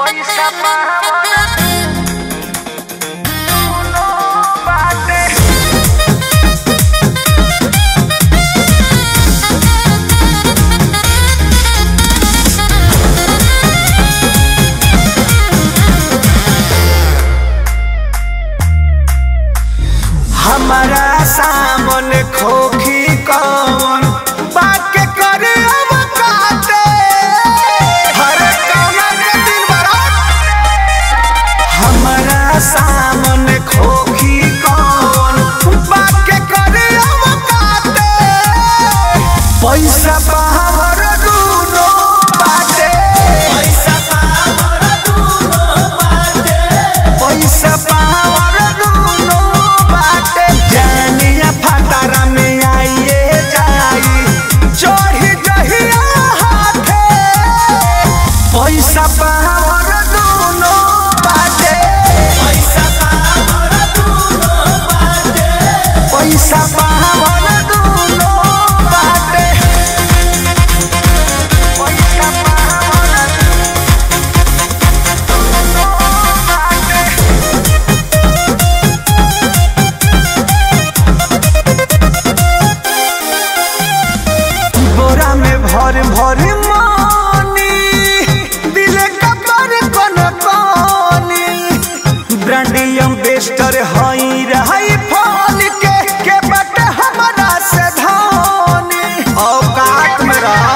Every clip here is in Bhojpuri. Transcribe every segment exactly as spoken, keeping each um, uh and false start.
पैसा पावना दुनो बाटे। हमारा सामने खोखी कौन बात करे अब काटे हर कौना के दिन बरात। हमारा सामने खोखी कौन बात करे अब काटे पैसा पावर दुनो बाटे। पैसा पावर दुनो बाटे। पैसा पावर दुनो बाटे। जानिया फटारा में आइए जाई चढ़ी जहिया हाथे पैसा पावर दुनो बाटे। पैसा पावर दुनो बाटे। पैसा पावर दुनो बाटे। पैसा पावर दुनो बाटे। बोरा में भर भर मानी दिले कपर कोन पानी ब्रांडियम बेस्टर हई रही फल के के बट हमरा से धानी औकात में रह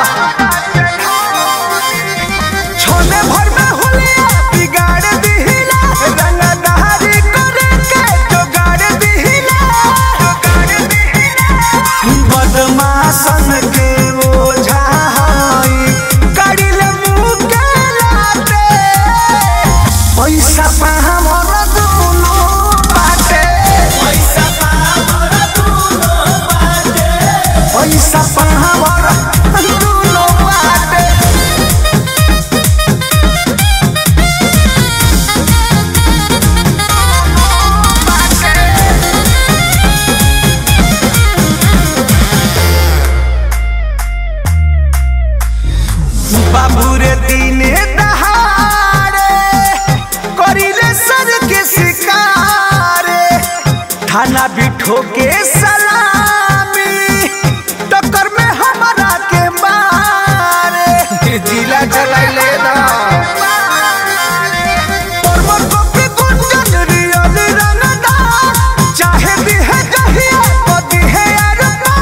छोले भर में हुलिया बिगाड़ दिहिला रंगदारी करे के जोगाड़ दिहिला जोगाड़ दिहिला बदमाशन के ओझा हई कड़िल मुँह के लाटे पैसा पावर दुनो बाटे। पैसा पावर दुनो बाटे। पैसा पावर दुनो बाटे। बाबू रे दिने दहाड़े करिले सर के शिकारे थाना बिठो के सलामी टक्कर में हमारा के मारे जिला चलाइले ना परमर को के गुंजन रियल रंगदा चाहे दिहे जहिया ओ दिहे अरबा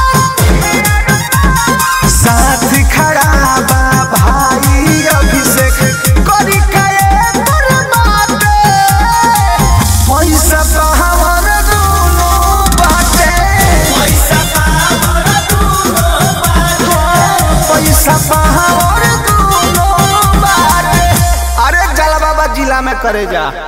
साथ खड़ा बा भाई अभिषेक करी काए बर्बादे पैसा पावर दुनो बाटे। पैसा पावर दुनो बाटे। पैसा पावर दुनो बाटे। अरे जला बाबा जिला में करे जा।